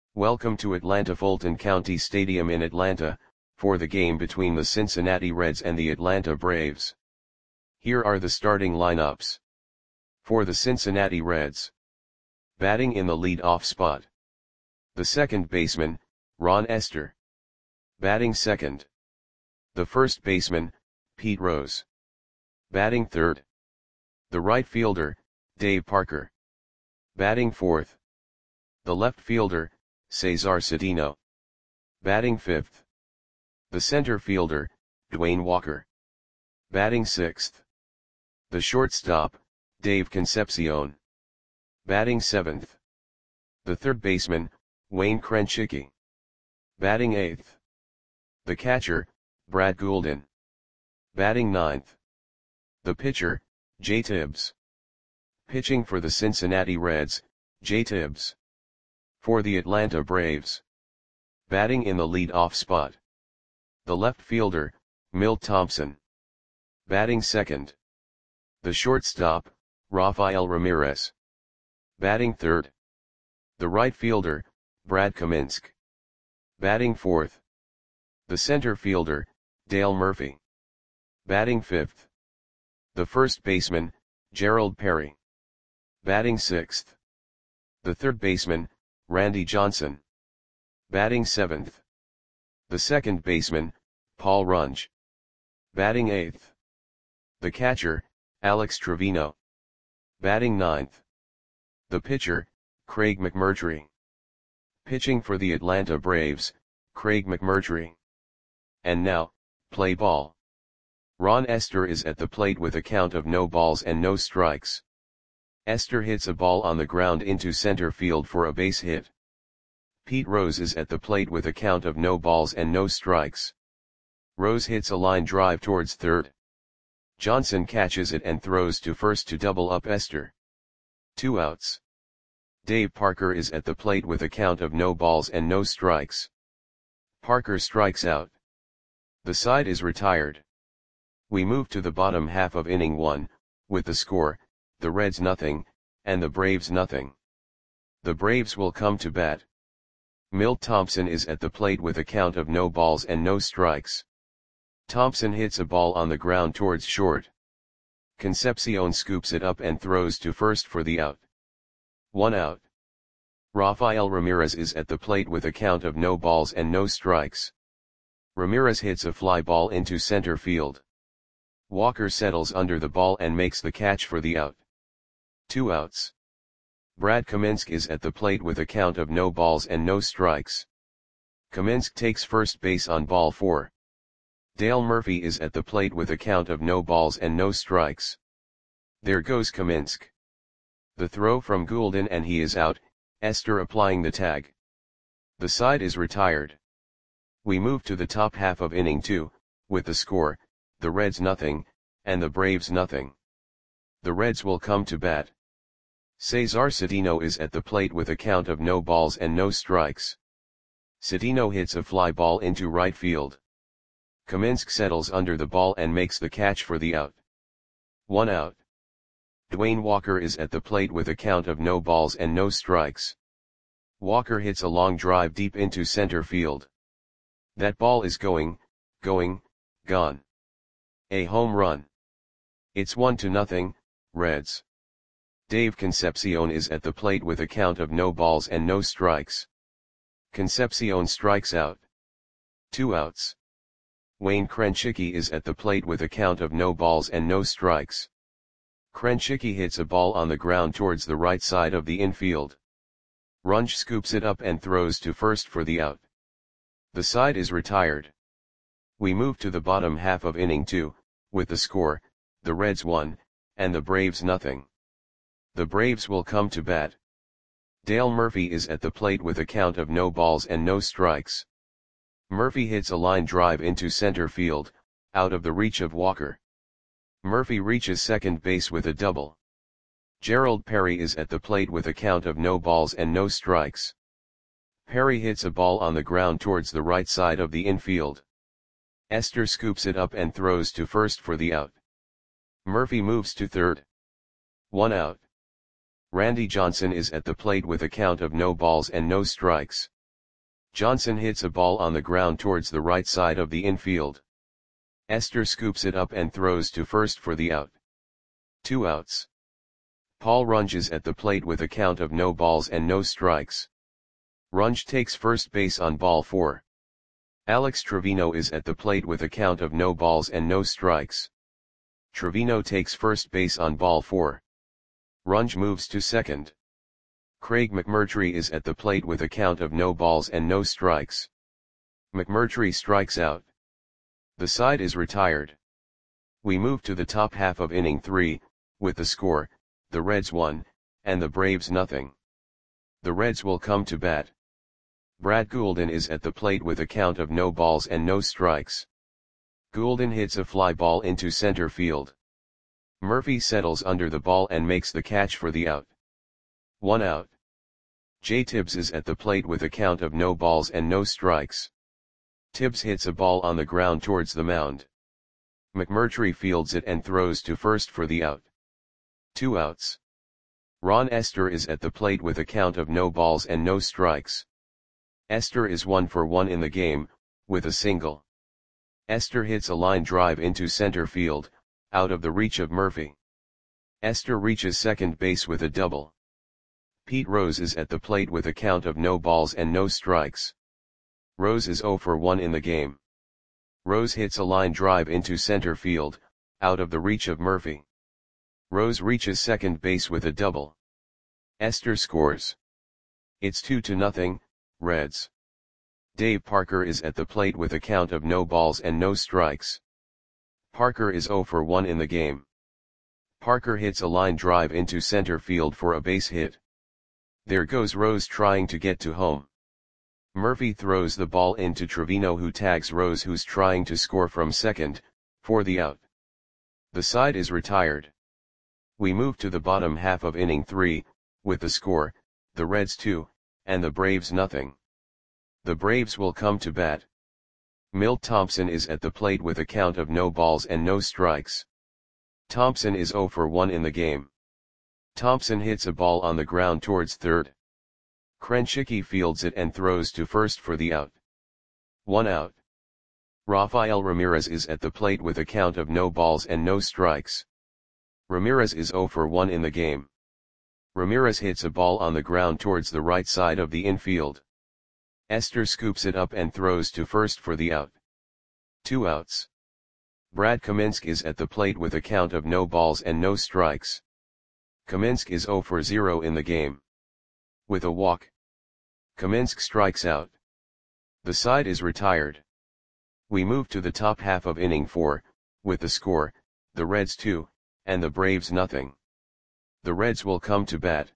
Welcome to Atlanta Fulton County Stadium in Atlanta, for the game between the Cincinnati Reds and the Atlanta Braves. Here are the starting lineups. For the Cincinnati Reds. Batting in the lead-off spot. The second baseman, Ron Estes. Batting second. The first baseman, Pete Rose. Batting third. The right fielder, Dave Parker. Batting fourth. The left fielder, Cesar Cedeno. Batting fifth. The center fielder, Dwayne Walker. Batting sixth. The shortstop, Dave Concepcion. Batting seventh. The third baseman, Wayne Krenchicki. Batting eighth. The catcher, Brad Goulden. Batting ninth. The pitcher, Jay Tibbs. Pitching for the Cincinnati Reds, Jay Tibbs. For the Atlanta Braves. Batting in the lead-off spot. The left fielder, Milt Thompson. Batting second. The shortstop, Rafael Ramirez. Batting third. The right fielder, Brad Kaminsky. Batting fourth. The center fielder, Dale Murphy. Batting fifth. The first baseman, Gerald Perry. Batting sixth. The third baseman, Randy Johnson. Batting seventh. The second baseman, Paul Runge. Batting eighth. The catcher, Alex Trevino. Batting ninth. The pitcher, Craig McMurtry. Pitching for the Atlanta Braves, Craig McMurtry. And now, play ball. Ron Estes is at the plate with a count of no balls and no strikes. Estes hits a ball on the ground into center field for a base hit. Pete Rose is at the plate with a count of no balls and no strikes. Rose hits a line drive towards third. Johnson catches it and throws to first to double up Estes. 2 outs. Dave Parker is at the plate with a count of no balls and no strikes. Parker strikes out. The side is retired. We move to the bottom half of inning 1, with the score, the Reds nothing, and the Braves nothing. The Braves will come to bat. Milt Thompson is at the plate with a count of no balls and no strikes. Thompson hits a ball on the ground towards short. Concepcion scoops it up and throws to first for the out. 1 out. Rafael Ramirez is at the plate with a count of no balls and no strikes. Ramirez hits a fly ball into center field. Walker settles under the ball and makes the catch for the out. 2 outs. Brad Kaminsky is at the plate with a count of no balls and no strikes. Kaminsky takes first base on ball 4. Dale Murphy is at the plate with a count of no balls and no strikes. There goes Kaminsky. The throw from Goulden and he is out, Estes applying the tag. The side is retired. We move to the top half of inning 2, with the score, the Reds nothing, and the Braves nothing. The Reds will come to bat. Cesar Cedeno is at the plate with a count of no balls and no strikes. Cedeno hits a fly ball into right field. Kaminsky settles under the ball and makes the catch for the out. 1 out. Dwayne Walker is at the plate with a count of no balls and no strikes. Walker hits a long drive deep into center field. That ball is gone. A home run. It's 1-0, Reds. Dave Concepcion is at the plate with a count of no balls and no strikes. Concepcion strikes out. 2 outs. Wayne Krenchicki is at the plate with a count of no balls and no strikes. Krenchicki hits a ball on the ground towards the right side of the infield. Runge scoops it up and throws to first for the out. The side is retired. We move to the bottom half of inning 2, with the score, the Reds 1, and the Braves nothing. The Braves will come to bat. Dale Murphy is at the plate with a count of no balls and no strikes. Murphy hits a line drive into center field, out of the reach of Walker. Murphy reaches second base with a double. Gerald Perry is at the plate with a count of no balls and no strikes. Perry hits a ball on the ground towards the right side of the infield. Estes scoops it up and throws to first for the out. Murphy moves to third. 1 out. Randy Johnson is at the plate with a count of no balls and no strikes. Johnson hits a ball on the ground towards the right side of the infield. Esther scoops it up and throws to first for the out. 2 outs. Paul Runge at the plate with a count of no balls and no strikes. Runge takes first base on ball 4. Alex Trevino is at the plate with a count of no balls and no strikes. Trevino takes first base on ball 4. Runge moves to second. Craig McMurtry is at the plate with a count of no balls and no strikes. McMurtry strikes out. The side is retired. We move to the top half of inning 3, with the score, the Reds 1, and the Braves nothing. The Reds will come to bat. Brad Goulden is at the plate with a count of no balls and no strikes. Goulden hits a fly ball into center field. Murphy settles under the ball and makes the catch for the out. 1 out. Jay Tibbs is at the plate with a count of no balls and no strikes. Tibbs hits a ball on the ground towards the mound. McMurtry fields it and throws to first for the out. 2 outs. Ron Esther is at the plate with a count of no balls and no strikes. Esther is 1 for 1 in the game, with a single. Esther hits a line drive into center field, out of the reach of Murphy. Esther reaches second base with a double. Pete Rose is at the plate with a count of no balls and no strikes. Rose is 0 for 1 in the game. Rose hits a line drive into center field, out of the reach of Murphy. Rose reaches second base with a double. Esther scores. It's 2-0, Reds. Dave Parker is at the plate with a count of no balls and no strikes. Parker is 0 for 1 in the game. Parker hits a line drive into center field for a base hit. There goes Rose trying to get to home. Murphy throws the ball into Trevino, who tags Rose, who's trying to score from second, for the out. The side is retired. We move to the bottom half of inning 3, with the score, the Reds 2, and the Braves nothing. The Braves will come to bat. Milt Thompson is at the plate with a count of no balls and no strikes. Thompson is 0 for 1 in the game. Thompson hits a ball on the ground towards third. Krenchicki fields it and throws to first for the out. 1 out. Rafael Ramirez is at the plate with a count of no balls and no strikes. Ramirez is 0 for 1 in the game. Ramirez hits a ball on the ground towards the right side of the infield. Esther scoops it up and throws to first for the out. 2 outs. Brad Kaminsk is at the plate with a count of no balls and no strikes. Kaminsk is 0 for 0 in the game. With a walk, Kaminsk strikes out. The side is retired. We move to the top half of inning 4, with the score, the Reds 2, and the Braves nothing. The Reds will come to bat.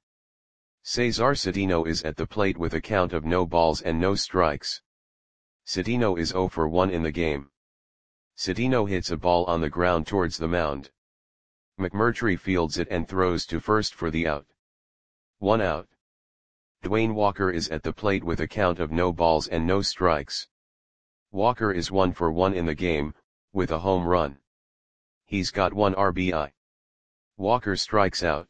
Cesar Cedeno is at the plate with a count of no balls and no strikes. Cedeno is 0 for 1 in the game. Cedeno hits a ball on the ground towards the mound. McMurtry fields it and throws to first for the out. 1 out. Dwayne Walker is at the plate with a count of no balls and no strikes. Walker is 1 for 1 in the game, with a home run. He's got 1 RBI. Walker strikes out.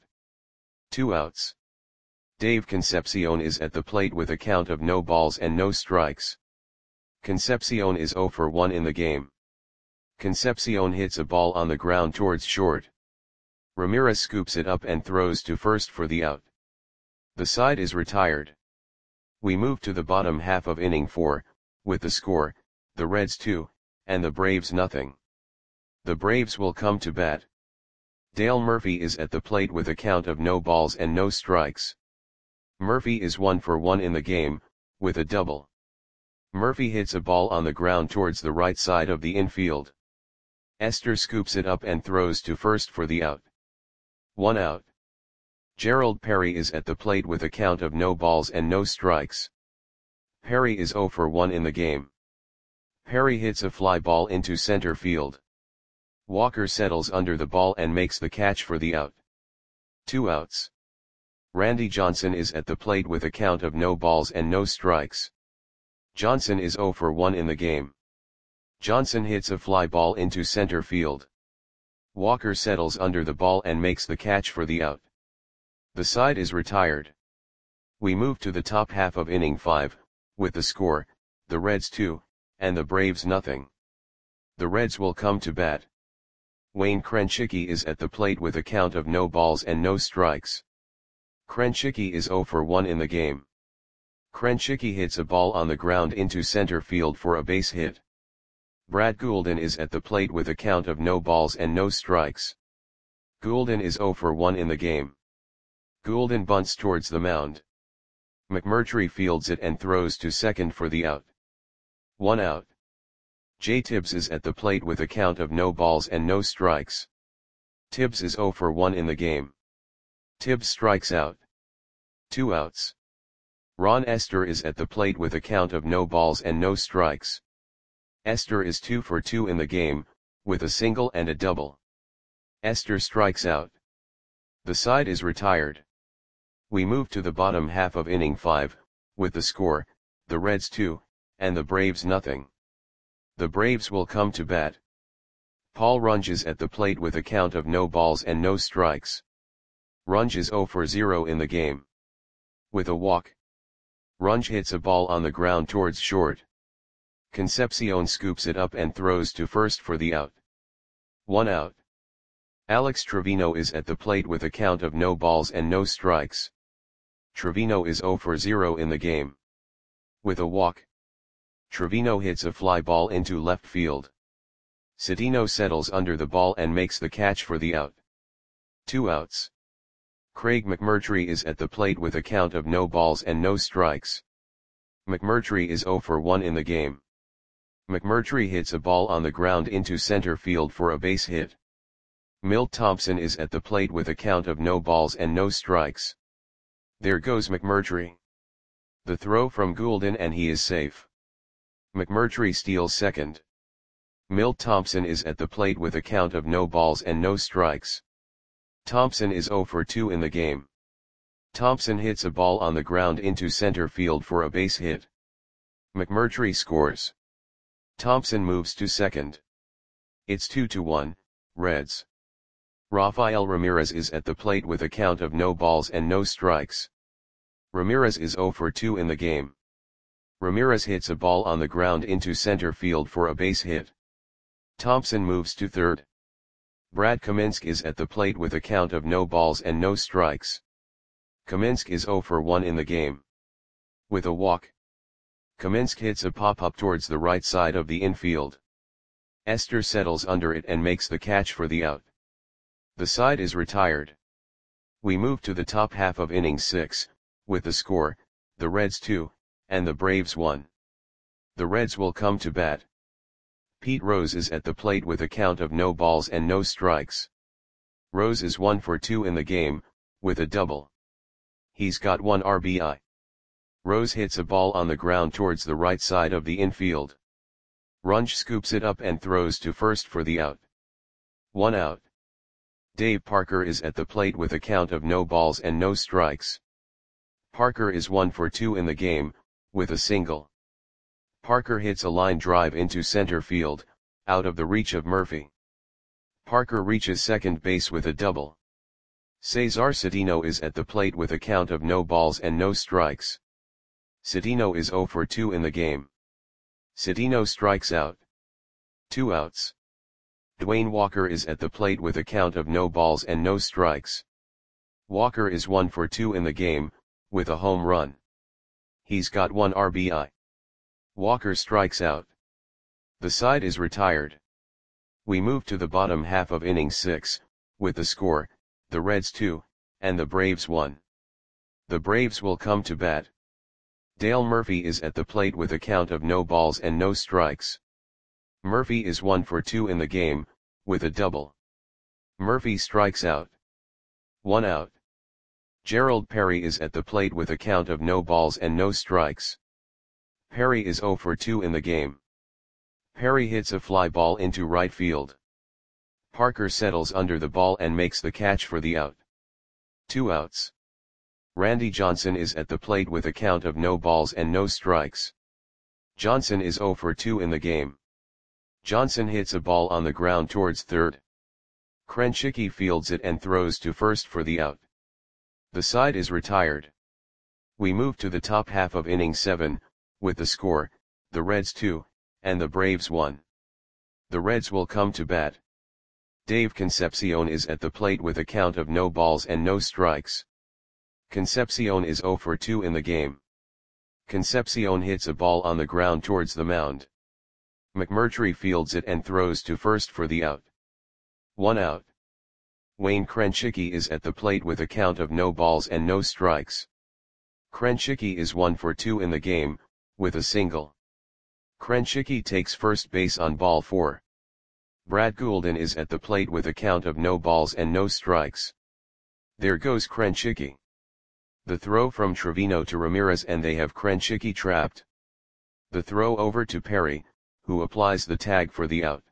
2 outs. Dave Concepcion is at the plate with a count of no balls and no strikes. Concepcion is 0 for 1 in the game. Concepcion hits a ball on the ground towards short. Ramirez scoops it up and throws to first for the out. The side is retired. We move to the bottom half of inning 4, with the score, the Reds 2, and the Braves nothing. The Braves will come to bat. Dale Murphy is at the plate with a count of no balls and no strikes. Murphy is 1 for 1 in the game, with a double. Murphy hits a ball on the ground towards the right side of the infield. Esther scoops it up and throws to first for the out. 1 out. Gerald Perry is at the plate with a count of no balls and no strikes. Perry is 0 for 1 in the game. Perry hits a fly ball into center field. Walker settles under the ball and makes the catch for the out. 2 outs. Randy Johnson is at the plate with a count of no balls and no strikes. Johnson is 0 for 1 in the game. Johnson hits a fly ball into center field. Walker settles under the ball and makes the catch for the out. The side is retired. We move to the top half of inning 5, with the score, the Reds 2, and the Braves nothing. The Reds will come to bat. Wayne Krenchicki is at the plate with a count of no balls and no strikes. Krenchicki is 0 for 1 in the game. Krenchicki hits a ball on the ground into center field for a base hit. Brad Goulden is at the plate with a count of no balls and no strikes. Goulden is 0 for 1 in the game. Goulden bunts towards the mound. McMurtry fields it and throws to second for the out. 1 out. Jay Tibbs is at the plate with a count of no balls and no strikes. Tibbs is 0 for 1 in the game. Tibbs strikes out. 2 outs. Ron Esther is at the plate with a count of no balls and no strikes. Esther is 2 for 2 in the game, with a single and a double. Esther strikes out. The side is retired. We move to the bottom half of inning 5, with the score, the Reds 2, and the Braves nothing. The Braves will come to bat. Paul Runge is at the plate with a count of no balls and no strikes. Runge is 0 for 0 in the game. With a walk. Runge hits a ball on the ground towards short. Concepcion scoops it up and throws to first for the out. 1 out. Alex Trevino is at the plate with a count of no balls and no strikes. Trevino is 0 for 0 in the game. With a walk. Trevino hits a fly ball into left field. Cedeno settles under the ball and makes the catch for the out. 2 outs. Craig McMurtry is at the plate with a count of no balls and no strikes. McMurtry is 0 for 1 in the game. McMurtry hits a ball on the ground into center field for a base hit. Milt Thompson is at the plate with a count of no balls and no strikes. There goes McMurtry. The throw from Goulden and he is safe. McMurtry steals second. Milt Thompson is at the plate with a count of no balls and no strikes. Thompson is 0 for 2 in the game. Thompson hits a ball on the ground into center field for a base hit. McMurtry scores. Thompson moves to second. It's 2-1, Reds. Rafael Ramirez is at the plate with a count of no balls and no strikes. Ramirez is 0 for 2 in the game. Ramirez hits a ball on the ground into center field for a base hit. Thompson moves to third. Brad Kaminsky is at the plate with a count of no balls and no strikes. Kaminsky is 0 for 1 in the game. With a walk. Kaminsky hits a pop-up towards the right side of the infield. Esther settles under it and makes the catch for the out. The side is retired. We move to the top half of inning 6, with the score, the Reds 2, and the Braves 1. The Reds will come to bat. Pete Rose is at the plate with a count of no balls and no strikes. Rose is 1 for 2 in the game, with a double. He's got 1 RBI. Rose hits a ball on the ground towards the right side of the infield. Runge scoops it up and throws to first for the out. 1 out. Dave Parker is at the plate with a count of no balls and no strikes. Parker is 1 for 2 in the game, with a single. Parker hits a line drive into center field, out of the reach of Murphy. Parker reaches second base with a double. Cesar Cedeno is at the plate with a count of no balls and no strikes. Cedeno is 0 for 2 in the game. Cedeno strikes out. 2 outs. Dwayne Walker is at the plate with a count of no balls and no strikes. Walker is 1 for 2 in the game, with a home run. He's got 1 RBI. Walker strikes out. The side is retired. We move to the bottom half of inning 6, with the score, the Reds 2, and the Braves 1. The Braves will come to bat. Dale Murphy is at the plate with a count of no balls and no strikes. Murphy is 1 for 2 in the game, with a double. Murphy strikes out. 1 out. Gerald Perry is at the plate with a count of no balls and no strikes. Perry is 0 for 2 in the game. Perry hits a fly ball into right field. Parker settles under the ball and makes the catch for the out. 2 outs. Randy Johnson is at the plate with a count of no balls and no strikes. Johnson is 0 for 2 in the game. Johnson hits a ball on the ground towards third. Krenchicki fields it and throws to first for the out. The side is retired. We move to the top half of inning 7, with the score, the Reds 2, and the Braves 1. The Reds will come to bat. Dave Concepcion is at the plate with a count of no balls and no strikes. Concepcion is 0 for 2 in the game. Concepcion hits a ball on the ground towards the mound. McMurtry fields it and throws to first for the out. 1 out. Wayne Krenchicki is at the plate with a count of no balls and no strikes. Krenchicki is 1 for 2 in the game, with a single. Krenchicki takes first base on ball 4. Brad Goulden is at the plate with a count of no balls and no strikes. There goes Krenchicki. The throw from Trevino to Ramirez and they have Krenchicki trapped. The throw over to Perry, who applies the tag for the out.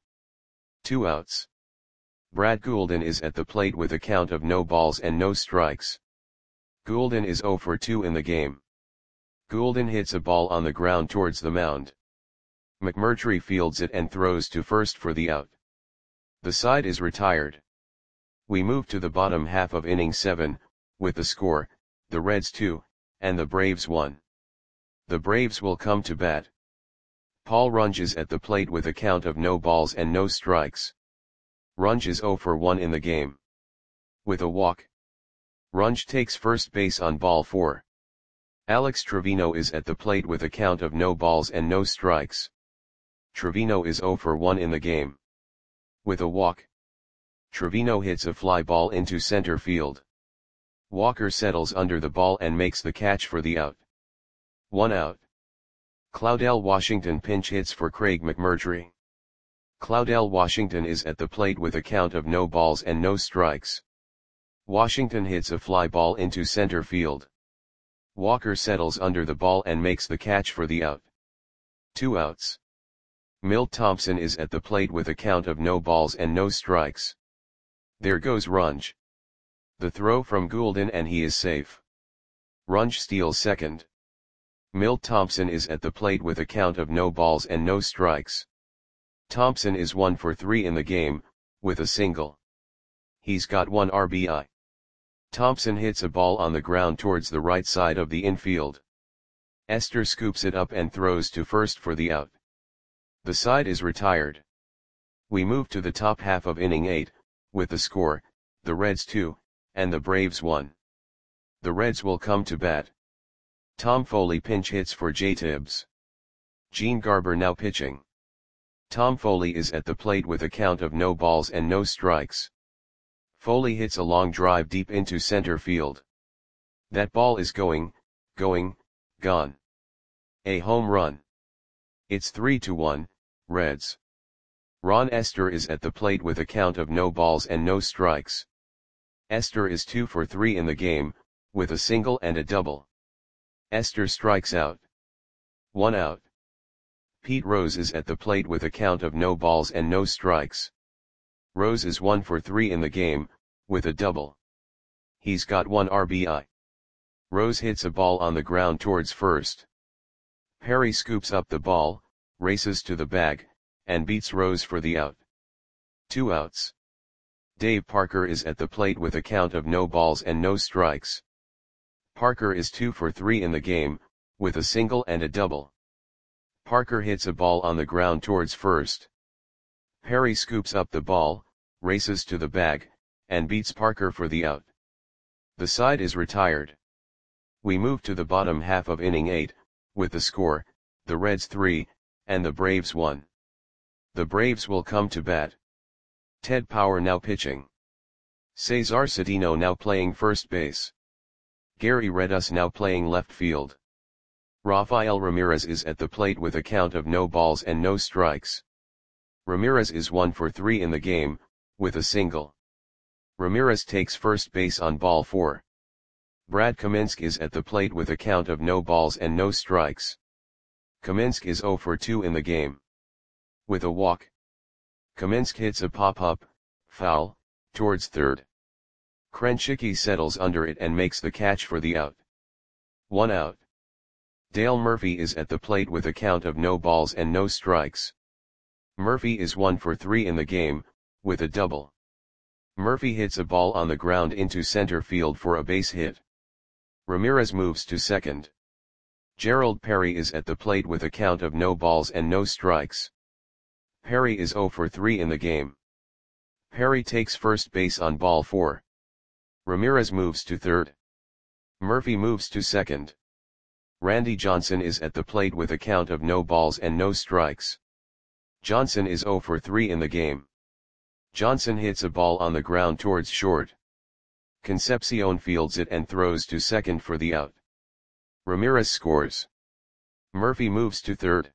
2 outs. Brad Goulden is at the plate with a count of no balls and no strikes. Goulden is 0 for 2 in the game. Goulden hits a ball on the ground towards the mound. McMurtry fields it and throws to first for the out. The side is retired. We move to the bottom half of inning 7, with the score, the Reds 2, and the Braves 1. The Braves will come to bat. Paul Runge is at the plate with a count of no balls and no strikes. Runge is 0 for 1 in the game. With a walk. Runge takes first base on ball 4. Alex Trevino is at the plate with a count of no balls and no strikes. Trevino is 0 for 1 in the game. With a walk. Trevino hits a fly ball into center field. Walker settles under the ball and makes the catch for the out. 1 out. Claudell Washington pinch hits for Craig McMurtry. Claudell Washington is at the plate with a count of no balls and no strikes. Washington hits a fly ball into center field. Walker settles under the ball and makes the catch for the out. 2 outs. Milt Thompson is at the plate with a count of no balls and no strikes. There goes Runge. The throw from Goulden and he is safe. Runge steals second. Milt Thompson is at the plate with a count of no balls and no strikes. Thompson is 1 for 3 in the game, with a single. He's got 1 RBI. Thompson hits a ball on the ground towards the right side of the infield. Esther scoops it up and throws to first for the out. The side is retired. We move to the top half of inning 8, with the score, the Reds 2, and the Braves 1. The Reds will come to bat. Tom Foley pinch hits for Jay Tibbs. Gene Garber now pitching. Tom Foley is at the plate with a count of no balls and no strikes. Foley hits a long drive deep into center field. That ball is gone. A home run. It's 3-1, Reds. Ron Esther is at the plate with a count of no balls and no strikes. Esther is 2 for 3 in the game, with a single and a double. Esther strikes out. 1 out. Pete Rose is at the plate with a count of no balls and no strikes. Rose is 1 for 3 in the game, with a double. He's got 1 RBI. Rose hits a ball on the ground towards first. Perry scoops up the ball, races to the bag, and beats Rose for the out. 2 outs. Dave Parker is at the plate with a count of no balls and no strikes. Parker is 2 for 3 in the game, with a single and a double. Parker hits a ball on the ground towards first. Perry scoops up the ball, races to the bag, and beats Parker for the out. The side is retired. We move to the bottom half of inning 8, with the score, the Reds 3, and the Braves 1. The Braves will come to bat. Ted Power now pitching. Cesar Cedeno now playing first base. Gary Redus now playing left field. Rafael Ramirez is at the plate with a count of no balls and no strikes. Ramirez is 1 for 3 in the game, with a single. Ramirez takes first base on ball 4. Brad Kaminsky is at the plate with a count of no balls and no strikes. Kaminsky is 0 for 2 in the game. With a walk. Kaminsky hits a pop-up, foul, towards third. Krenchicki settles under it and makes the catch for the out. 1 out. Dale Murphy is at the plate with a count of no balls and no strikes. Murphy is 1 for 3 in the game, with a double. Murphy hits a ball on the ground into center field for a base hit. Ramirez moves to second. Gerald Perry is at the plate with a count of no balls and no strikes. Perry is 0 for 3 in the game. Perry takes first base on ball 4. Ramirez moves to third. Murphy moves to second. Randy Johnson is at the plate with a count of no balls and no strikes. Johnson is 0 for 3 in the game. Johnson hits a ball on the ground towards short. Concepcion fields it and throws to second for the out. Ramirez scores. Murphy moves to third.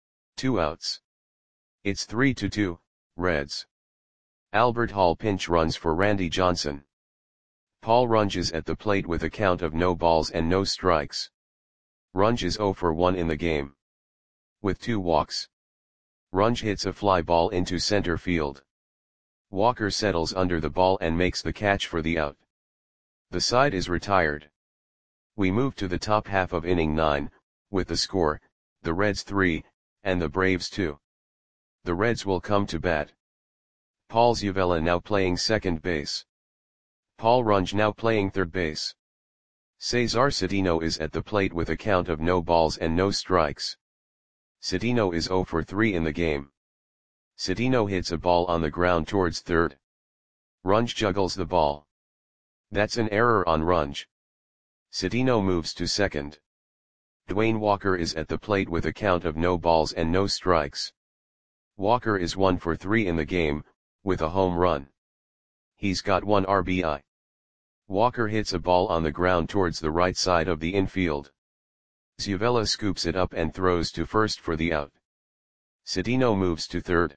2 outs. It's 3-2, Reds. Albert Hall pinch runs for Randy Johnson. Paul Runge is at the plate with a count of no balls and no strikes. Runge is 0 for 1 in the game. With 2 walks. Runge hits a fly ball into center field. Walker settles under the ball and makes the catch for the out. The side is retired. We move to the top half of inning 9, with the score, the Reds 3, and the Braves 2. The Reds will come to bat. Paul Zuvella now playing second base. Paul Runge now playing third base. Cesar Cedeno is at the plate with a count of no balls and no strikes. Cedeno is 0 for 3 in the game. Cedeno hits a ball on the ground towards third. Runge juggles the ball. That's an error on Runge. Cedeno moves to second. Dwayne Walker is at the plate with a count of no balls and no strikes. Walker is 1 for 3 in the game, with a home run. He's got 1 RBI. Walker hits a ball on the ground towards the right side of the infield. Zuvella scoops it up and throws to first for the out. Cedeno moves to third.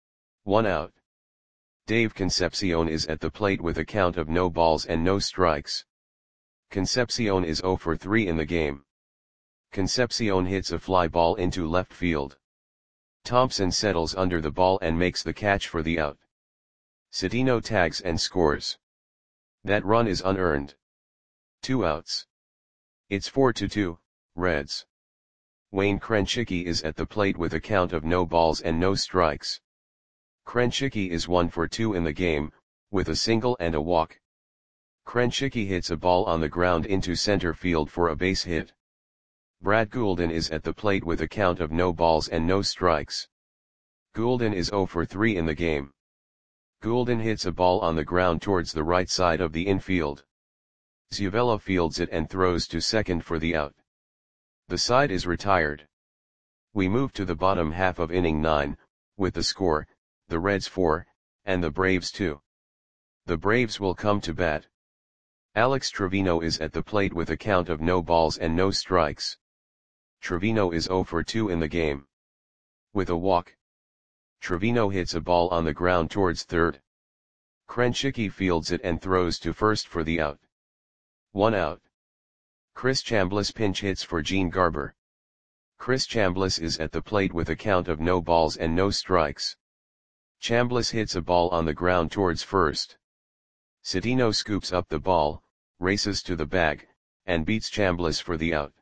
1 out. Dave Concepcion is at the plate with a count of no balls and no strikes. Concepcion is 0 for 3 in the game. Concepcion hits a fly ball into left field. Thompson settles under the ball and makes the catch for the out. Cedeno tags and scores. That run is unearned. 2 outs. It's 4-2, Reds. Wayne Krenchicki is at the plate with a count of no balls and no strikes. Krenchicki is 1 for 2 in the game, with a single and a walk. Krenchicki hits a ball on the ground into center field for a base hit. Brad Goulden is at the plate with a count of no balls and no strikes. Goulden is 0 for 3 in the game. Goulden hits a ball on the ground towards the right side of the infield. Zuvella fields it and throws to second for the out. The side is retired. We move to the bottom half of inning 9, with the score, the Reds 4, and the Braves 2. The Braves will come to bat. Alex Trevino is at the plate with a count of no balls and no strikes. Trevino is 0 for 2 in the game. With a walk. Trevino hits a ball on the ground towards third. Krenchicki fields it and throws to first for the out. 1 out. Chris Chambliss pinch hits for Gene Garber. Chris Chambliss is at the plate with a count of no balls and no strikes. Chambliss hits a ball on the ground towards first. Cedeno scoops up the ball, races to the bag, and beats Chambliss for the out.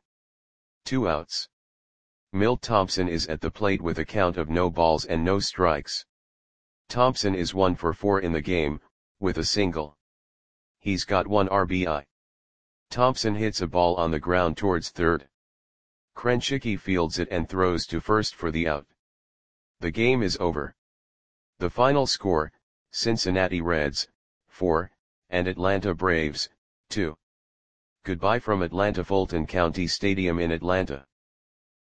2 outs. Milt Thompson is at the plate with a count of no balls and no strikes. Thompson is 1 for 4 in the game, with a single. He's got 1 RBI. Thompson hits a ball on the ground towards third. Krenchicki fields it and throws to first for the out. The game is over. The final score, Cincinnati Reds, 4, and Atlanta Braves, 2. Goodbye from Atlanta Fulton County Stadium in Atlanta.